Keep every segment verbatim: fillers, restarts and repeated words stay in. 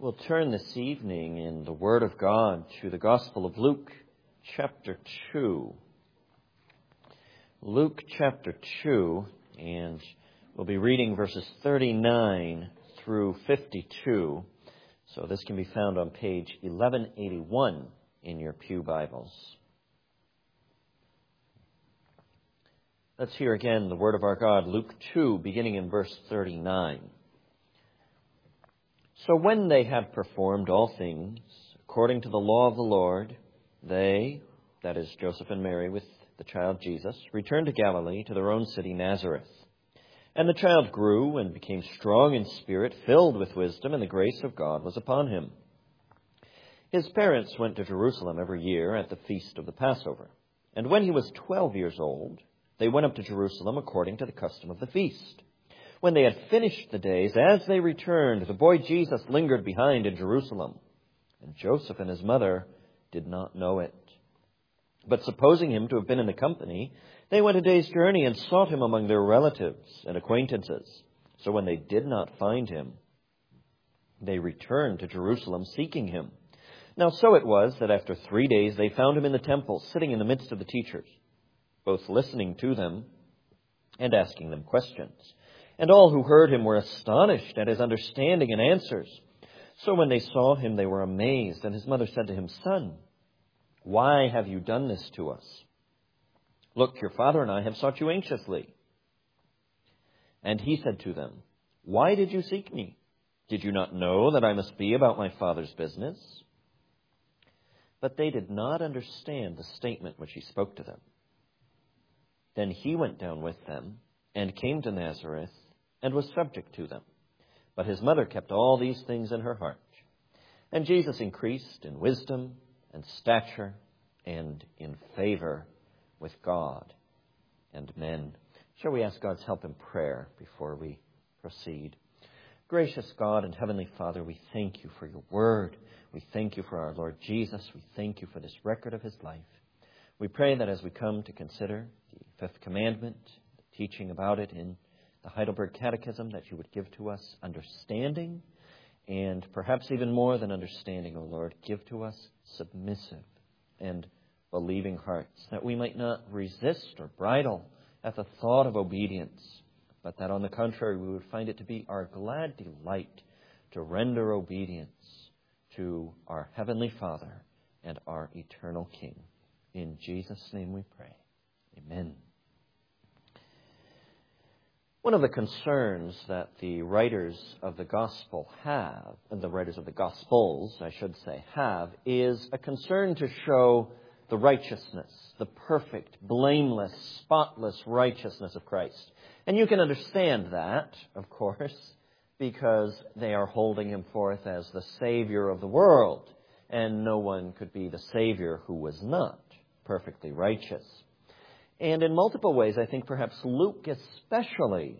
We'll turn this evening in the Word of God to the Gospel of Luke, chapter two. Luke, chapter two, and we'll be reading verses thirty-nine through fifty-two. So this can be found on page eleven eighty-one in your pew Bibles. Let's hear again the Word of our God, Luke two, beginning in verse thirty-nine. So when they had performed all things according to the law of the Lord, they, that is Joseph and Mary with the child Jesus, returned to Galilee to their own city Nazareth. And the child grew and became strong in spirit, filled with wisdom, and the grace of God was upon him. His parents went to Jerusalem every year at the feast of the Passover. And when he was twelve years old, they went up to Jerusalem according to the custom of the feast. When they had finished the days, as they returned, the boy Jesus lingered behind in Jerusalem, and Joseph and his mother did not know it. But supposing him to have been in the company, they went a day's journey and sought him among their relatives and acquaintances. So when they did not find him, they returned to Jerusalem seeking him. Now so it was that after three days they found him in the temple, sitting in the midst of the teachers, both listening to them and asking them questions. And all who heard him were astonished at his understanding and answers. So when they saw him, they were amazed. And his mother said to him, "Son, why have you done this to us? Look, your father and I have sought you anxiously." And he said to them, "Why did you seek me? Did you not know that I must be about my father's business?" But they did not understand the statement which he spoke to them. Then he went down with them and came to Nazareth and was subject to them. But his mother kept all these things in her heart. And Jesus increased in wisdom and stature and in favor with God and men. Shall we ask God's help in prayer before we proceed? Gracious God and Heavenly Father, we thank you for your word. We thank you for our Lord Jesus. We thank you for this record of his life. We pray that as we come to consider the fifth commandment, the teaching about it in the Heidelberg Catechism, that you would give to us understanding, and perhaps even more than understanding, O Lord, give to us submissive and believing hearts, that we might not resist or bridle at the thought of obedience, but that on the contrary we would find it to be our glad delight to render obedience to our Heavenly Father and our eternal King. In Jesus' name we pray. Amen. One of the concerns that the writers of the Gospel have, and the writers of the Gospels, I should say, have, is a concern to show the righteousness, the perfect, blameless, spotless righteousness of Christ. And you can understand that, of course, because they are holding him forth as the Savior of the world, and no one could be the Savior who was not perfectly righteous. And in multiple ways, I think perhaps Luke especially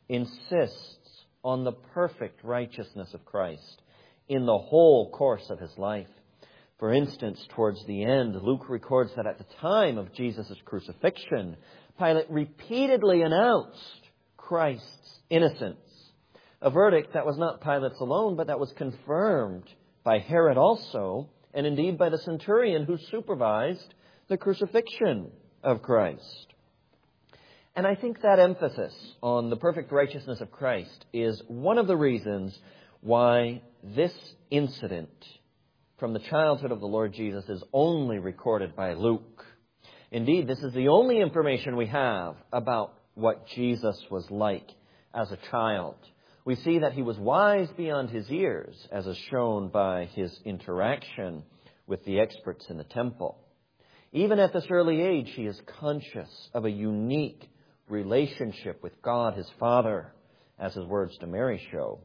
insists on the perfect righteousness of Christ in the whole course of his life. For instance, towards the end, Luke records that at the time of Jesus' crucifixion, Pilate repeatedly announced Christ's innocence. A verdict that was not Pilate's alone, but that was confirmed by Herod also, and indeed by the centurion who supervised the crucifixion of Christ. And I think that emphasis on the perfect righteousness of Christ is one of the reasons why this incident from the childhood of the Lord Jesus is only recorded by Luke. Indeed, this is the only information we have about what Jesus was like as a child. We see that he was wise beyond his years, as is shown by his interaction with the experts in the temple. Even at this early age, he is conscious of a unique relationship with God, his Father, as his words to Mary show.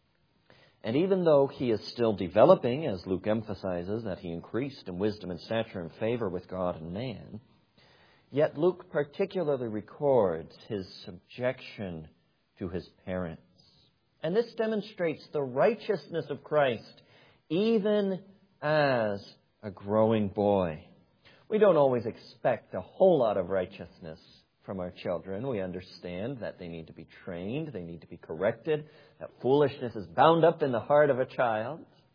And even though he is still developing, as Luke emphasizes, that he increased in wisdom and stature and favor with God and man, yet Luke particularly records his subjection to his parents. And this demonstrates the righteousness of Christ even as a growing boy. We don't always expect a whole lot of righteousness from our children. We understand that they need to be trained, they need to be corrected, that foolishness is bound up in the heart of a child.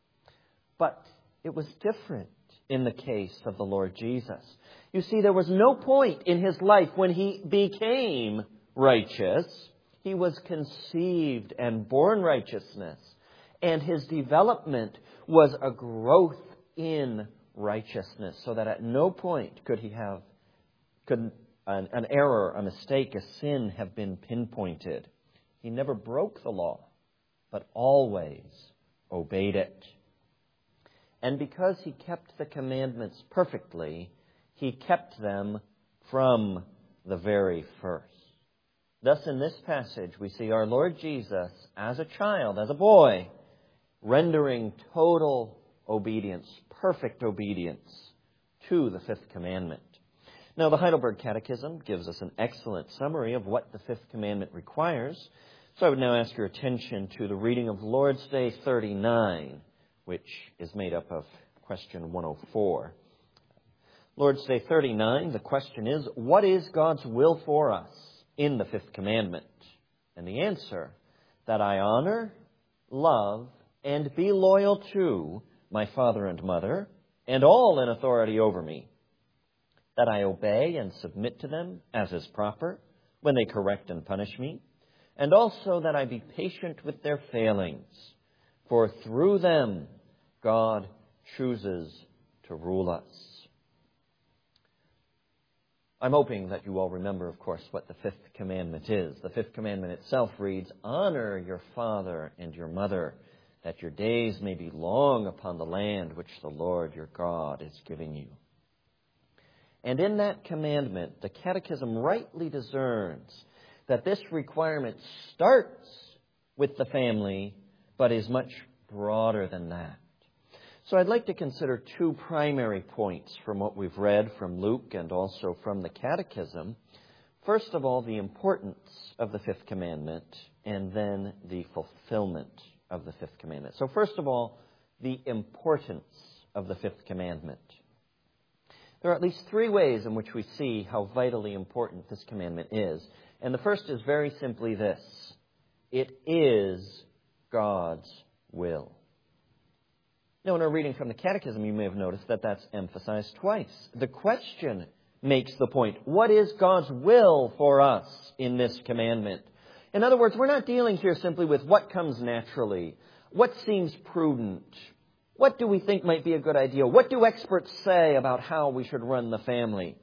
But it was different in the case of the Lord Jesus. You see, there was no point in his life when he became righteous. He was conceived and born righteousness. And his development was a growth in righteousness, so that at no point could he have, could an, an error, a mistake, a sin have been pinpointed. He never broke the law, but always obeyed it. And because he kept the commandments perfectly, he kept them from the very first. Thus, in this passage, we see our Lord Jesus as a child, as a boy, rendering total obedience, perfect obedience to the fifth commandment. Now, the Heidelberg Catechism gives us an excellent summary of what the fifth commandment requires. So I would now ask your attention to the reading of Lord's Day thirty-nine, which is made up of question one oh four. Lord's Day thirty-nine, the question is, what is God's will for us in the fifth commandment? And the answer, that I honor, love, and be loyal to my father and mother, and all in authority over me, that I obey and submit to them as is proper when they correct and punish me, and also that I be patient with their failings, for through them God chooses to rule us. I'm hoping that you all remember, of course, what the fifth commandment is. The fifth commandment itself reads, honor your father and your mother, that your days may be long upon the land which the Lord your God is giving you. And in that commandment, the Catechism rightly discerns that this requirement starts with the family, but is much broader than that. So I'd like to consider two primary points from what we've read from Luke and also from the Catechism. First of all, the importance of the fifth commandment, and then the fulfillment of the fifth commandment. So first of all, the importance of the fifth commandment. There are at least three ways in which we see how vitally important this commandment is. And the first is very simply this: it is God's will. Now, in our reading from the Catechism, you may have noticed that that's emphasized twice. The question makes the point: what is God's will for us in this commandment? In other words, we're not dealing here simply with what comes naturally, what seems prudent, what do we think might be a good idea, what do experts say about how we should run the family.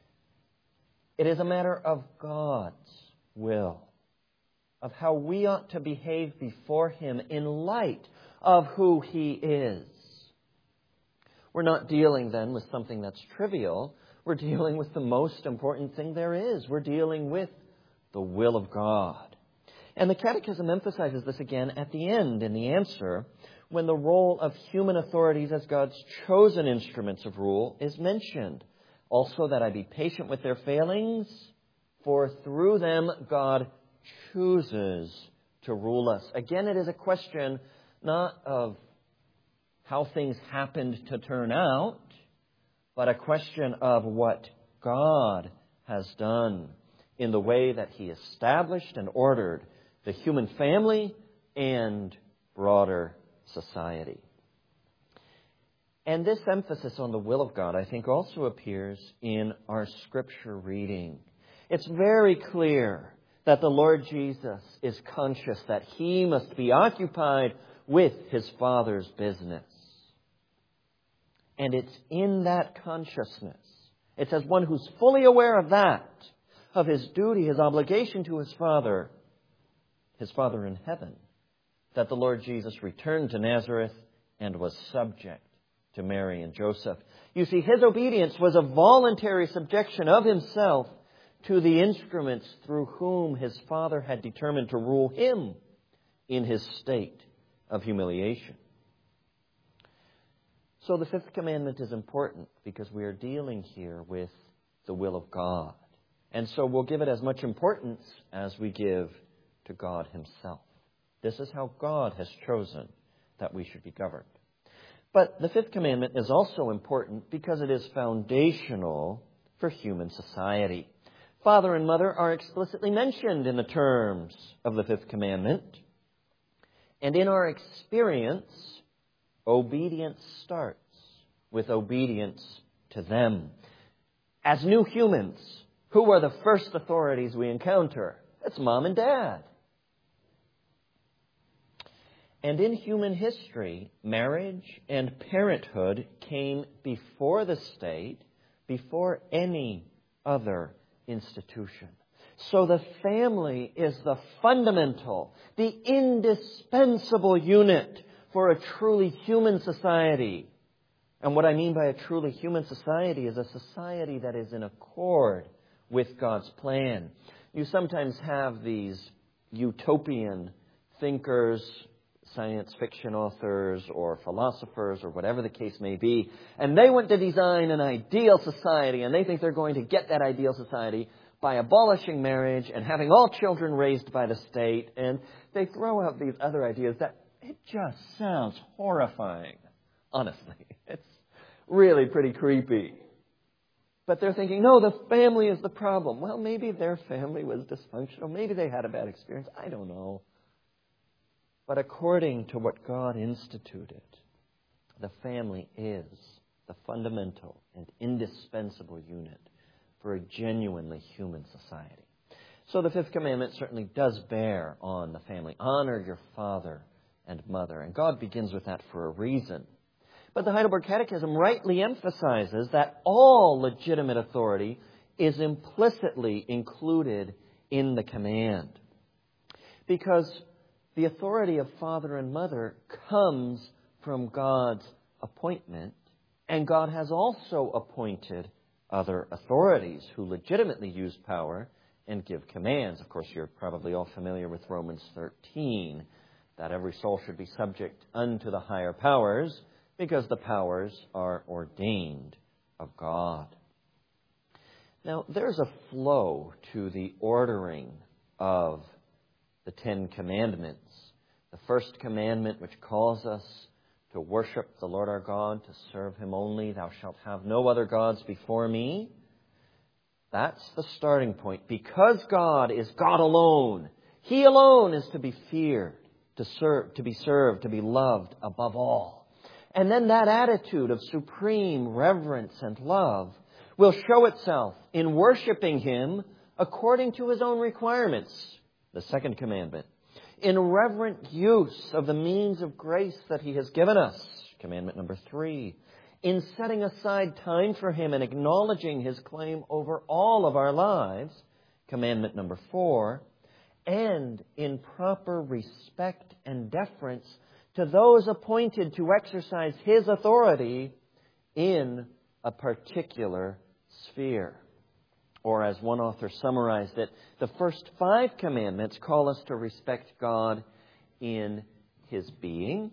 It is a matter of God's will, of how we ought to behave before Him in light of who He is. We're not dealing then with something that's trivial. We're dealing with the most important thing there is. We're dealing with the will of God. And the Catechism emphasizes this again at the end in the answer, when the role of human authorities as God's chosen instruments of rule is mentioned. Also, that I be patient with their failings, for through them God chooses to rule us. Again, it is a question not of how things happened to turn out, but a question of what God has done in the way that He established and ordered the human family and broader society. And this emphasis on the will of God, I think, also appears in our Scripture reading. It's very clear that the Lord Jesus is conscious that He must be occupied with His Father's business. And it's in that consciousness, it's as one who's fully aware of that, of His duty, His obligation to His Father, His Father in heaven, that the Lord Jesus returned to Nazareth and was subject to Mary and Joseph. You see, His obedience was a voluntary subjection of Himself to the instruments through whom His Father had determined to rule Him in His state of humiliation. So the fifth commandment is important because we are dealing here with the will of God. And so we'll give it as much importance as we give to God Himself. This is how God has chosen that we should be governed. But the fifth commandment is also important because it is foundational for human society. Father and mother are explicitly mentioned in the terms of the fifth commandment. And in our experience, Obedience starts with obedience to them. As new humans, who are the first authorities we encounter? It's mom and dad. And in human history, marriage and parenthood came before the state, before any other institution. So the family is the fundamental, the indispensable unit for a truly human society. And what I mean by a truly human society is a society that is in accord with God's plan. You sometimes have these utopian thinkers, science fiction authors or philosophers or whatever the case may be, and they want to design an ideal society, and they think they're going to get that ideal society by abolishing marriage and having all children raised by the state, and they throw out these other ideas that it just sounds horrifying. Honestly, it's really pretty creepy. But they're thinking, no, the family is the problem. Well, maybe their family was dysfunctional. Maybe they had a bad experience. I don't know. But according to what God instituted, the family is the fundamental and indispensable unit for a genuinely human society. So the fifth commandment certainly does bear on the family. Honor your father and mother. And God begins with that for a reason. But the Heidelberg Catechism rightly emphasizes that all legitimate authority is implicitly included in the command. Because the authority of father and mother comes from God's appointment, and God has also appointed other authorities who legitimately use power and give commands. Of course, you're probably all familiar with Romans thirteen, that every soul should be subject unto the higher powers, because the powers are ordained of God. Now, there's a flow to the ordering of the Ten Commandments. The first commandment, which calls us to worship the Lord our God, to serve Him only, thou shalt have no other gods before me. That's the starting point. Because God is God alone, He alone is to be feared, to serve, to be served, to be loved above all. And then that attitude of supreme reverence and love will show itself in worshiping Him according to His own requirements. The second commandment, in reverent use of the means of grace that He has given us. Commandment number three, in setting aside time for Him and acknowledging His claim over all of our lives. Commandment number four, and in proper respect and deference to those appointed to exercise His authority in a particular sphere. Or as one author summarized it, the first five commandments call us to respect God in His being,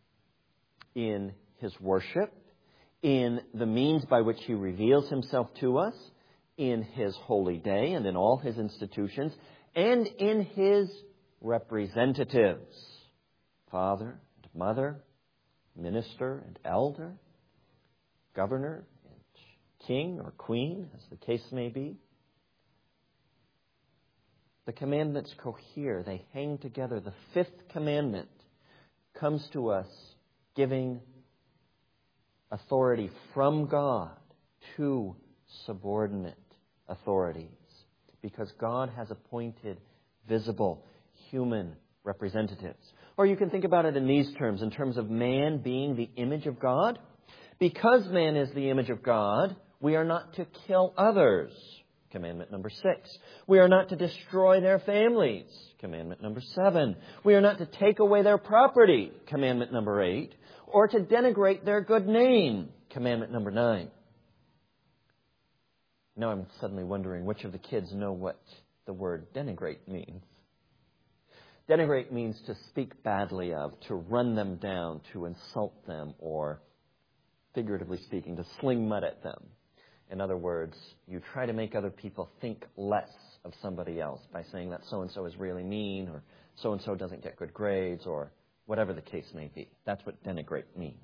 in His worship, in the means by which He reveals Himself to us, in His holy day and in all His institutions, and in His representatives, father and mother, minister and elder, governor and king or queen, as the case may be. The commandments cohere, they hang together. The fifth commandment comes to us giving authority from God to subordinate authorities, because God has appointed visible human representatives. Or you can think about it in these terms, in terms of man being the image of God. Because man is the image of God, we are not to kill others. Commandment number six. We are not to destroy their families. Commandment number seven. We are not to take away their property. Commandment number eight. Or to denigrate their good name. Commandment number nine. Now I'm suddenly wondering which of the kids know what the word denigrate means. Denigrate means to speak badly of, to run them down, to insult them, or figuratively speaking, to sling mud at them. In other words, you try to make other people think less of somebody else by saying that so-and-so is really mean, or so-and-so doesn't get good grades, or whatever the case may be. That's what denigrate means.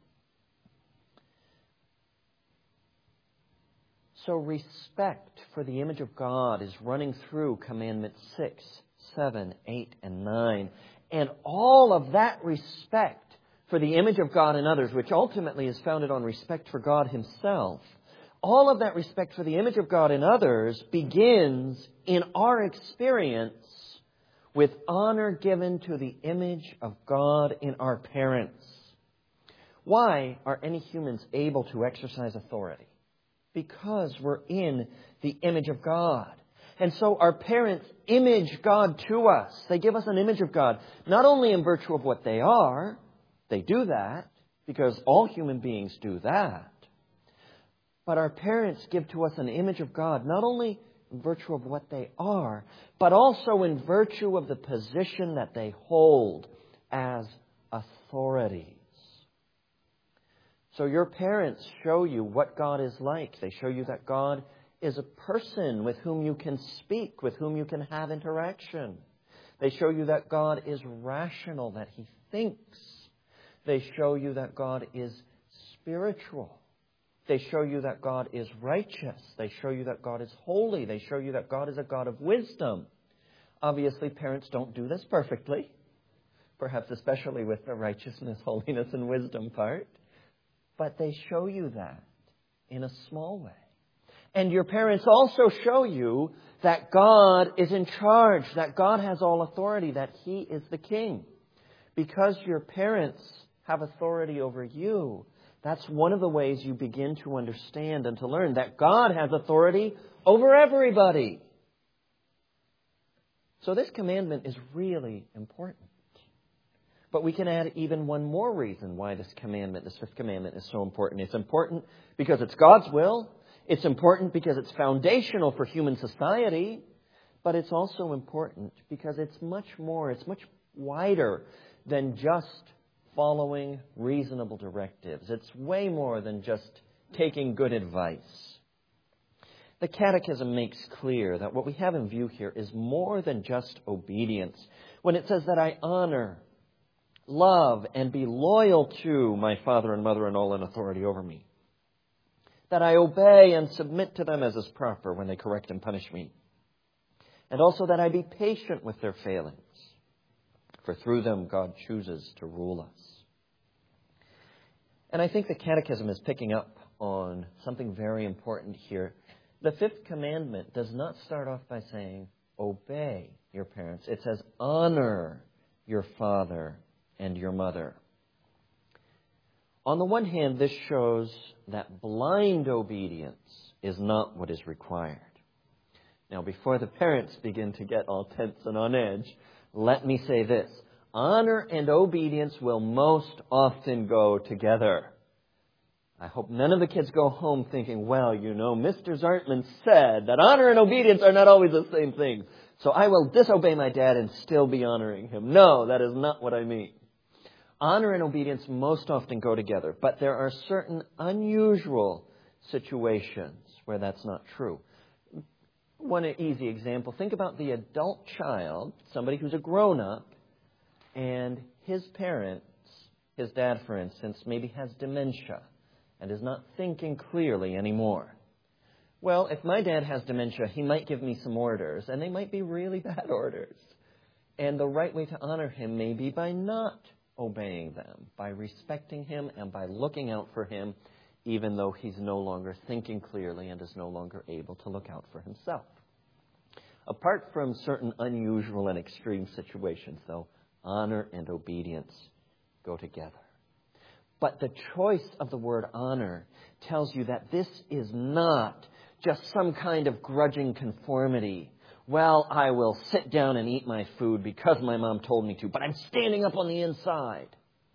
So respect for the image of God is running through Commandments six, seven, eight, and nine. And all of that respect for the image of God in others, which ultimately is founded on respect for God Himself, all of that respect for the image of God in others begins in our experience with honor given to the image of God in our parents. Why are any humans able to exercise authority? Because we're in the image of God. And so our parents image God to us. They give us an image of God, not only in virtue of what they are. They do that because all human beings do that. But our parents give to us an image of God, not only in virtue of what they are, but also in virtue of the position that they hold as authorities. So your parents show you what God is like. They show you that God is a person with whom you can speak, with whom you can have interaction. They show you that God is rational, that He thinks. They show you that God is spiritual. They show you that God is righteous. They show you that God is holy. They show you that God is a God of wisdom. Obviously, parents don't do this perfectly, perhaps especially with the righteousness, holiness, and wisdom part. But they show you that in a small way. And your parents also show you that God is in charge, that God has all authority, that He is the king. Because your parents have authority over you, that's one of the ways you begin to understand and to learn that God has authority over everybody. So this commandment is really important. But we can add even one more reason why this commandment, this fifth commandment, is so important. It's important because it's God's will. It's important because it's foundational for human society. But it's also important because it's much more, it's much wider than just following reasonable directives. It's way more than just taking good advice. The Catechism makes clear that what we have in view here is more than just obedience. When it says that I honor, love, and be loyal to my father and mother and all in authority over me. That I obey and submit to them as is proper when they correct and punish me. And also that I be patient with their failings. For through them God chooses to rule us. And I think the Catechism is picking up on something very important here. The fifth commandment does not start off by saying, obey your parents. It says, honor your father and your mother. On the one hand, this shows that blind obedience is not what is required. Now, before the parents begin to get all tense and on edge, let me say this. Honor and obedience will most often go together. I hope none of the kids go home thinking, well, you know, Mister Zartman said that honor and obedience are not always the same thing, so I will disobey my dad and still be honoring him. No, that is not what I mean. Honor and obedience most often go together, but there are certain unusual situations where that's not true. One easy example, think about the adult child, somebody who's a grown-up, and his parents, his dad, for instance, maybe has dementia and is not thinking clearly anymore. Well, if my dad has dementia, he might give me some orders, and they might be really bad orders. And the right way to honor him may be by not obeying them, by respecting him and by looking out for him, even though he's no longer thinking clearly and is no longer able to look out for himself. Apart from certain unusual and extreme situations, though, honor and obedience go together. But the choice of the word honor tells you that this is not just some kind of grudging conformity. Well, I will sit down and eat my food because my mom told me to, but I'm standing up on the inside.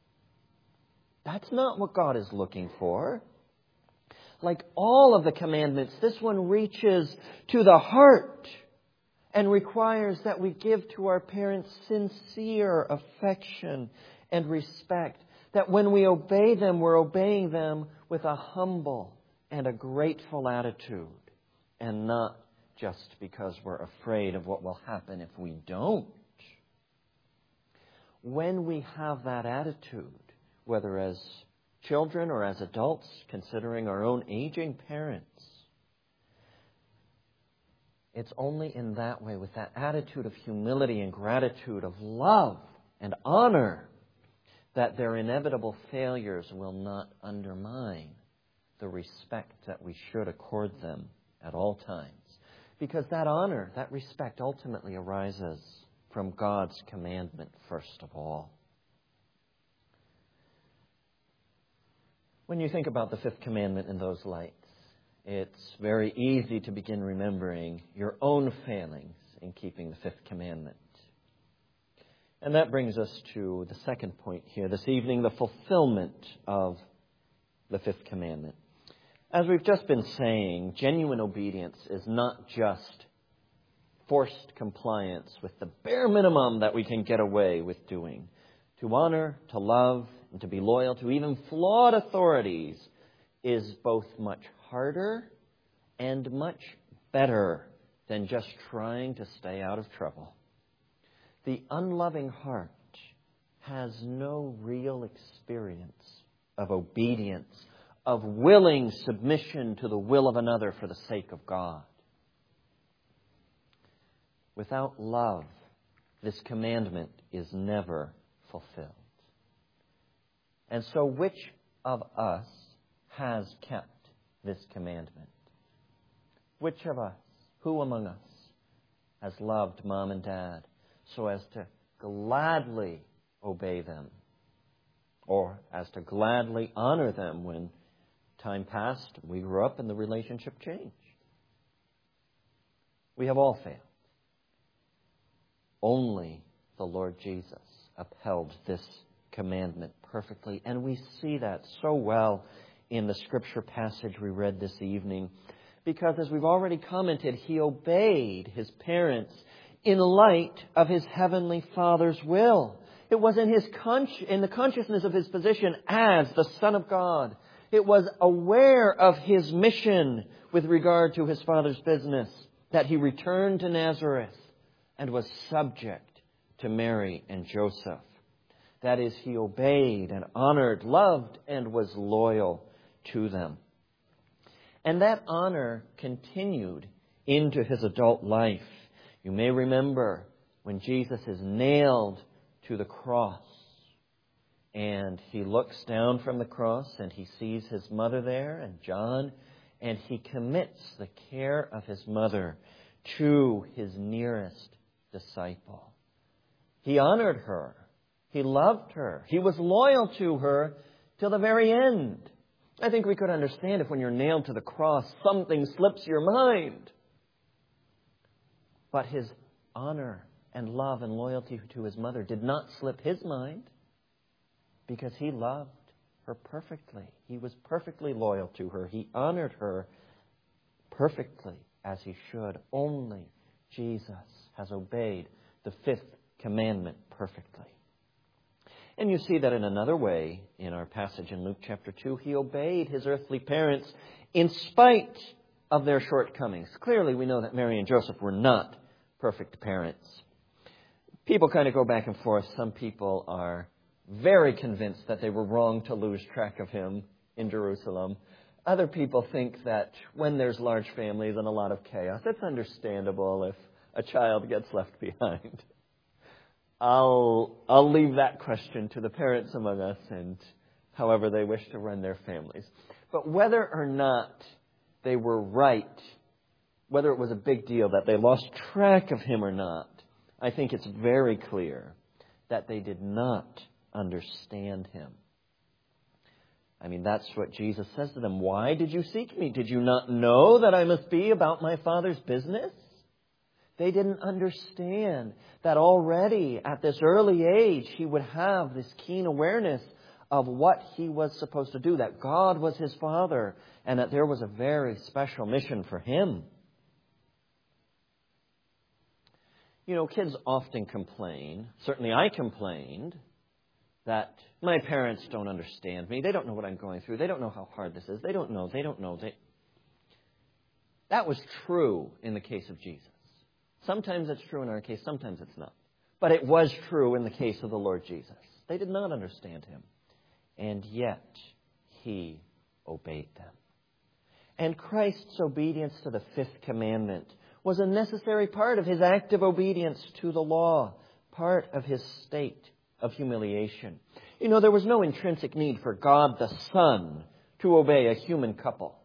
That's not what God is looking for. Like all of the commandments, this one reaches to the heart and requires that we give to our parents sincere affection and respect. That when we obey them, we're obeying them with a humble and a grateful attitude, and not just because we're afraid of what will happen if we don't. When we have that attitude, whether as children or as adults, considering our own aging parents, it's only in that way, with that attitude of humility and gratitude, of love and honor, that their inevitable failures will not undermine the respect that we should accord them at all times. Because that honor, that respect ultimately arises from God's commandment first of all. When you think about the fifth commandment in those lights, it's very easy to begin remembering your own failings in keeping the fifth commandment. And that brings us to the second point here this evening, the fulfillment of the fifth commandment. As we've just been saying, genuine obedience is not just forced compliance with the bare minimum that we can get away with doing. To honor, to love, and to be loyal to even flawed authorities is both much harder and much better than just trying to stay out of trouble. The unloving heart has no real experience of obedience, of willing submission to the will of another for the sake of God. Without love, this commandment is never fulfilled. And so which of us has kept this commandment? Which of us, who among us, has loved mom and dad so as to gladly obey them, or as to gladly honor them when time passed, we grew up, and the relationship changed? We have all failed. Only the Lord Jesus upheld this commandment perfectly, and we see that so well in the scripture passage we read this evening, because as we've already commented, he obeyed his parents in light of his heavenly Father's will. It was in his con- in the consciousness of his position as the Son of God. It was aware of his mission with regard to his Father's business that he returned to Nazareth and was subject to Mary and Joseph. That is, he obeyed and honored, loved, and was loyal to them. And that honor continued into his adult life. You may remember when Jesus is nailed to the cross, and he looks down from the cross and he sees his mother there and John, and he commits the care of his mother to his nearest disciple. He honored her. He loved her. He was loyal to her till the very end. I think we could understand if when you're nailed to the cross, something slips your mind. But his honor and love and loyalty to his mother did not slip his mind, because he loved her perfectly. He was perfectly loyal to her. He honored her perfectly as he should. Only Jesus has obeyed the fifth commandment perfectly. And you see that in another way in our passage in Luke chapter two. He obeyed his earthly parents in spite of their shortcomings. Clearly, we know that Mary and Joseph were not perfect parents. People kind of go back and forth. Some people are very convinced that they were wrong to lose track of him in Jerusalem. Other people think that when there's large families and a lot of chaos, it's understandable if a child gets left behind. I'll I'll leave that question to the parents among us and however they wish to run their families. But whether or not they were right, whether it was a big deal that they lost track of him or not, I think it's very clear that they did not understand him. I mean, that's what Jesus says to them. Why did you seek me? Did you not know that I must be about my Father's business? They didn't understand that already at this early age he would have this keen awareness of what he was supposed to do, that God was his Father, and that there was a very special mission for him. You know, kids often complain, certainly I complained, that my parents don't understand me. They don't know what I'm going through. They don't know how hard this is. They don't know. They don't know. They... That was true in the case of Jesus. Sometimes it's true in our case. Sometimes it's not. But it was true in the case of the Lord Jesus. They did not understand him. And yet, he obeyed them. And Christ's obedience to the fifth commandment was a necessary part of his active obedience to the law, part of his state of humiliation. You know, there was no intrinsic need for God the Son to obey a human couple.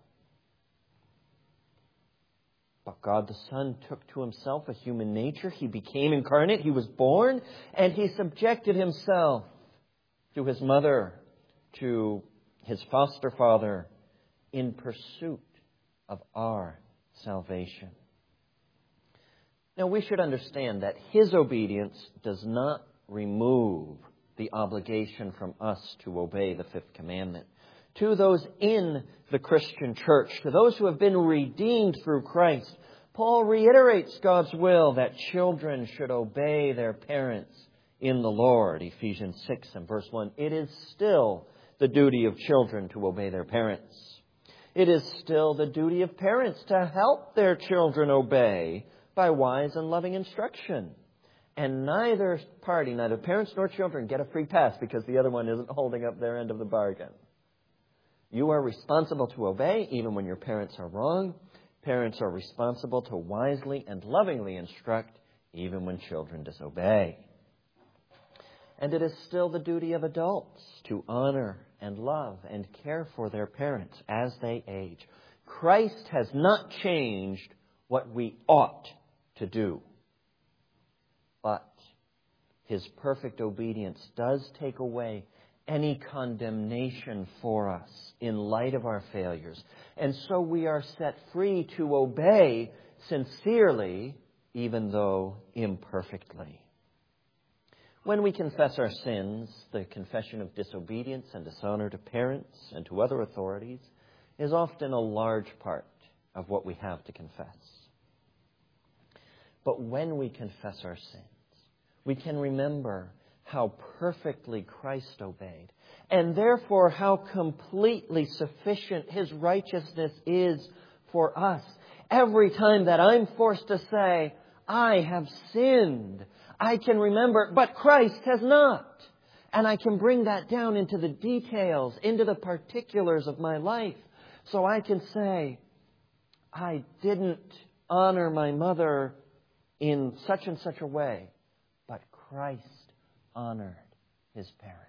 But God the Son took to himself a human nature. He became incarnate. He was born, and he subjected himself to his mother, to his foster father, in pursuit of our salvation. Now, we should understand that his obedience does not remove the obligation from us to obey the fifth commandment. To those in the Christian church, to those who have been redeemed through Christ, Paul reiterates God's will that children should obey their parents in the Lord. Ephesians six and verse one. It is still the duty of children to obey their parents. It is still the duty of parents to help their children obey by wise and loving instruction. And neither party, neither parents nor children, get a free pass because the other one isn't holding up their end of the bargain. You are responsible to obey even when your parents are wrong. Parents are responsible to wisely and lovingly instruct even when children disobey. And it is still the duty of adults to honor and love and care for their parents as they age. Christ has not changed what we ought to do. But his perfect obedience does take away any condemnation for us in light of our failures. And so we are set free to obey sincerely, even though imperfectly. When we confess our sins, the confession of disobedience and dishonor to parents and to other authorities is often a large part of what we have to confess. But when we confess our sins, we can remember how perfectly Christ obeyed, and therefore how completely sufficient his righteousness is for us. Every time that I'm forced to say, I have sinned, I can remember, but Christ has not. And I can bring that down into the details, into the particulars of my life. So I can say, I didn't honor my mother in such and such a way, but Christ honored his parents.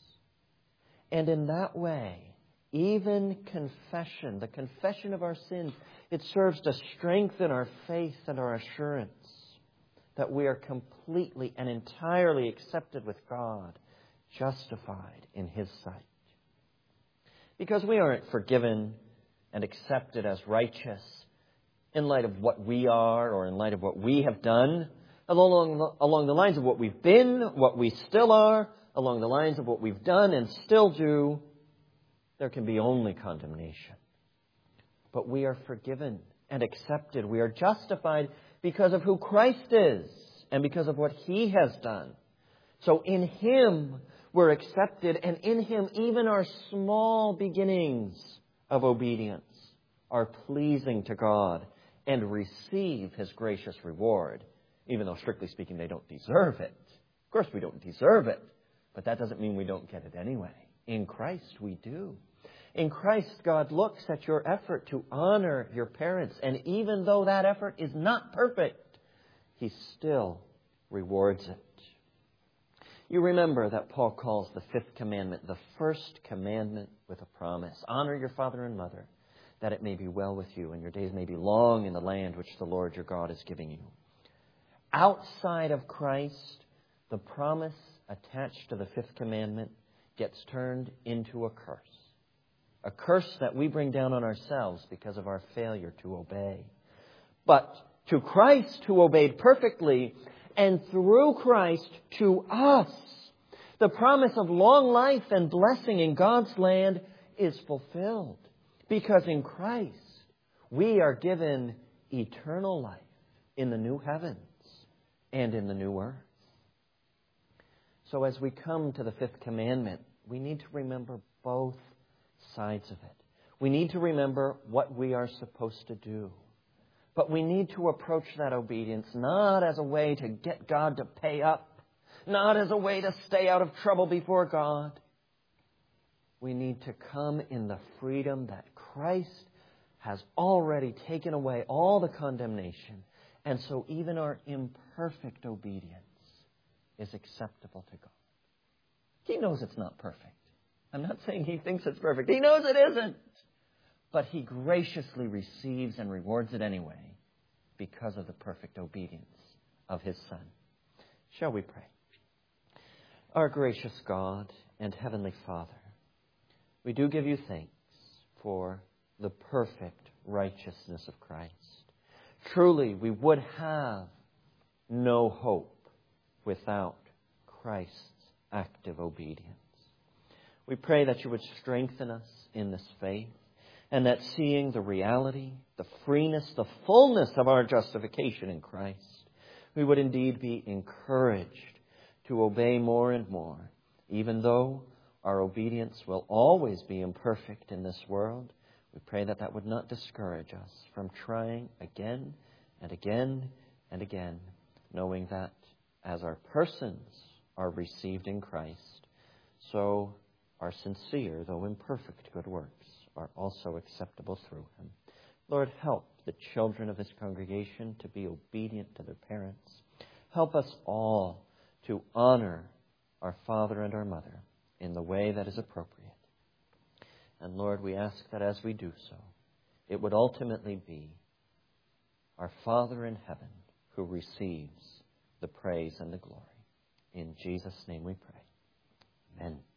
And in that way, even confession, the confession of our sins, it serves to strengthen our faith and our assurance that we are completely and entirely accepted with God, justified in his sight. Because we aren't forgiven and accepted as righteous in light of what we are or in light of what we have done, along the, along the lines of what we've been, what we still are, along the lines of what we've done and still do, there can be only condemnation. But we are forgiven and accepted. We are justified because of who Christ is and because of what he has done. So in him we're accepted, and in him even our small beginnings of obedience are pleasing to God and receive his gracious reward, even though strictly speaking they don't deserve it. Of course we don't deserve it, but that doesn't mean we don't get it anyway. In Christ we do. In Christ, God looks at your effort to honor your parents, and even though that effort is not perfect, he still rewards it. You remember that Paul calls the fifth commandment the first commandment with a promise. Honor your father and mother, that it may be well with you and your days may be long in the land which the Lord your God is giving you. Outside of Christ, the promise attached to the fifth commandment gets turned into a curse. A curse that we bring down on ourselves because of our failure to obey. But to Christ, who obeyed perfectly, and through Christ to us, the promise of long life and blessing in God's land is fulfilled. Because in Christ, we are given eternal life in the new heavens and in the new earth. So as we come to the fifth commandment, we need to remember both sides of it. We need to remember what we are supposed to do. But we need to approach that obedience not as a way to get God to pay up, not as a way to stay out of trouble before God. We need to come in the freedom that Christ has already taken away all the condemnation. And so even our imperfect obedience is acceptable to God. He knows it's not perfect. I'm not saying he thinks it's perfect. He knows it isn't. But he graciously receives and rewards it anyway because of the perfect obedience of his Son. Shall we pray? Our gracious God and Heavenly Father, we do give you thanks for the perfect righteousness of Christ. Truly, we would have no hope without Christ's active obedience. We pray that you would strengthen us in this faith, and that seeing the reality, the freeness, the fullness of our justification in Christ, we would indeed be encouraged to obey more and more, even though our obedience will always be imperfect in this world. We pray that that would not discourage us from trying again and again and again, knowing that as our persons are received in Christ, so our sincere, though imperfect, good works are also acceptable through him. Lord, help the children of this congregation to be obedient to their parents. Help us all to honor our father and our mother in the way that is appropriate. And Lord, we ask that as we do so, it would ultimately be our Father in heaven who receives the praise and the glory. In Jesus' name we pray. Amen.